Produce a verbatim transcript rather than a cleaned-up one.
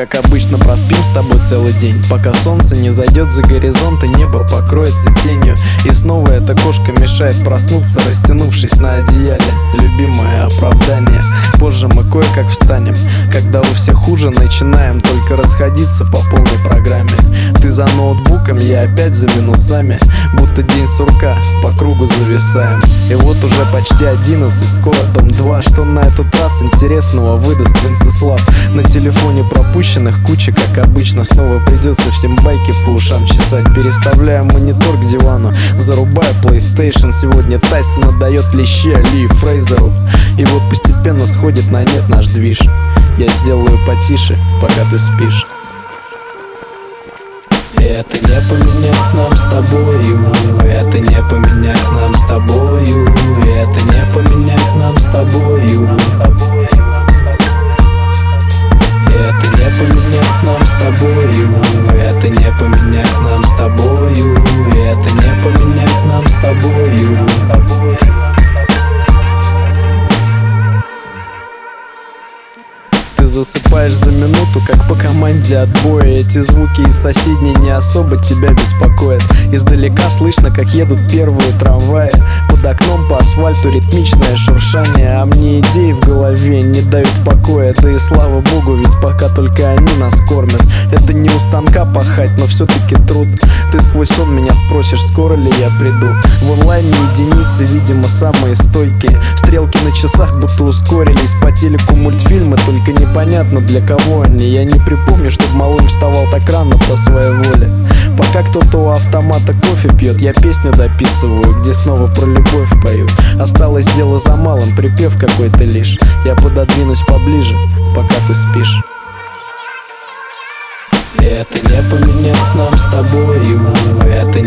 как обычно, проспим с тобой целый день, пока солнце не зайдет за горизонт и небо покроется тенью. И снова эта кошка мешает проснуться, растянувшись на одеяле. Любимое оправдание: позже мы кое-как встанем, когда у всех хуже, начинаем только расходиться по полной программе. Ты за ноутбуком, я опять за минусами, будто день сурка, по кругу зависаем. И вот уже почти одиннадцать, скоро дом два. Что на этот раз интересного выдаст Венцеслав? На телефоне пропущенных куча, как обычно. Снова придется всем байки по ушам чесать. Переставляю монитор к дивану, зарубаю PlayStation. Сегодня Тайсон отдает лещи Али Фрейзеру. И вот постепенно сходит на нет наш движ. Я сделаю потише, пока ты спишь. И это не поменять нам с тобою, это не поменять нам с тобою, это не поменять нам с тобою. И это не поменять нам с тобою, это не поменять нам с тобою, это не поменять нам с тобою. Ты засыпаешь за минуту, как по команде отбоя. Эти звуки из соседней не особо тебя беспокоят. Издалека слышно, как едут первые трамваи. Под окном по асфальту ритмичное шуршание. А мне идеи в голове не дают покоя. Да и слава богу, ведь пока только они нас кормят. Это не у станка пахать, но все-таки труд. Ты сквозь сон меня спросишь, скоро ли я приду. В онлайне единицы, видимо, самые стойкие. Стрелки на часах будто ускорились. По телеку мультфильмы, только не Понятно, для кого они. Я не припомню, чтоб малым вставал так рано по своей воле. Пока кто-то у автомата кофе пьет, я песню дописываю, где снова про любовь пою. Осталось дело за малым, припев какой-то лишь. Я пододвинусь поближе, пока ты спишь. И это не поменять нам с тобою, это